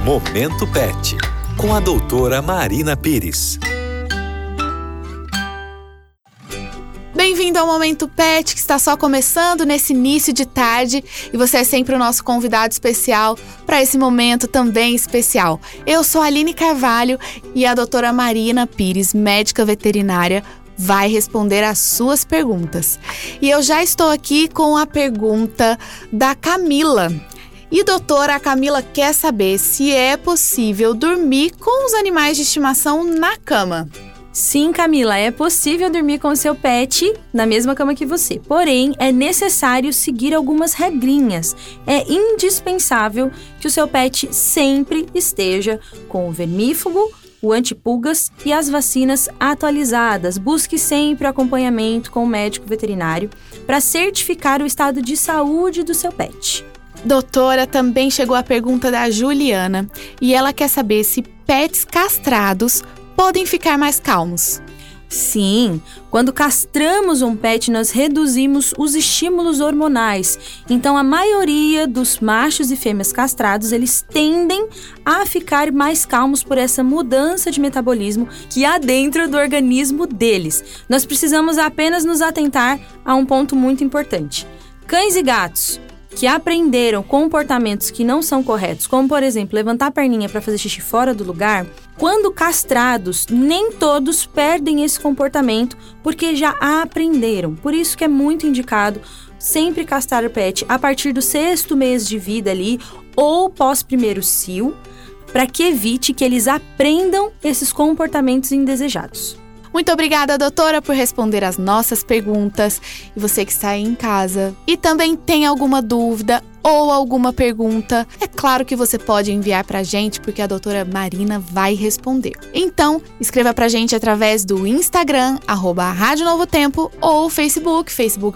Momento Pet, com a doutora Marina Pires. Bem-vindo ao Momento Pet, que está só começando nesse início de tarde, e você é sempre o nosso convidado especial para esse momento também especial. Eu sou a Aline Carvalho e a doutora Marina Pires, médica veterinária, vai responder as suas perguntas. E eu já estou aqui com a pergunta da Camila. E doutora, a Camila quer saber se é possível dormir com os animais de estimação na cama. Sim, Camila, é possível dormir com o seu pet na mesma cama que você. Porém, é necessário seguir algumas regrinhas. É indispensável que o seu pet sempre esteja com o vermífugo, o antipulgas e as vacinas atualizadas. Busque sempre acompanhamento com o médico veterinário para certificar o estado de saúde do seu pet. Doutora, também chegou a pergunta da Juliana e ela quer saber se pets castrados podem ficar mais calmos. Sim, quando castramos um pet, nós reduzimos os estímulos hormonais. Então, a maioria dos machos e fêmeas castrados, eles tendem a ficar mais calmos por essa mudança de metabolismo que há dentro do organismo deles. Nós precisamos apenas nos atentar a um ponto muito importante. Cães e gatos que aprenderam comportamentos que não são corretos, como, por exemplo, levantar a perninha para fazer xixi fora do lugar, quando castrados, nem todos perdem esse comportamento porque já aprenderam. Por isso que é muito indicado sempre castrar o pet a partir do 6º mês de vida ali ou pós-primeiro cio, para que evite que eles aprendam esses comportamentos indesejados. Muito obrigada, doutora, por responder as nossas perguntas. E você que está aí em casa e também tem alguma dúvida ou alguma pergunta, é claro que você pode enviar pra gente, porque a doutora Marina vai responder. Então, escreva pra gente através do Instagram, @Rádio Novo Tempo, ou Facebook,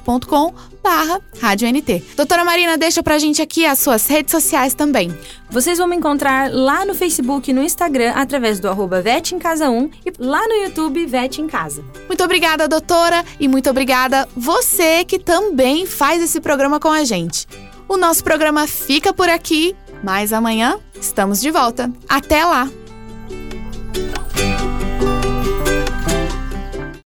facebook.com/RádioNT. Doutora Marina, deixa pra gente aqui as suas redes sociais também. Vocês vão me encontrar lá no Facebook e no Instagram, através do @VetEmCasa1 e lá no YouTube, Vet em Casa. Muito obrigada, doutora, e muito obrigada você que também faz esse programa com a gente. O nosso programa fica por aqui, mas amanhã estamos de volta. Até lá!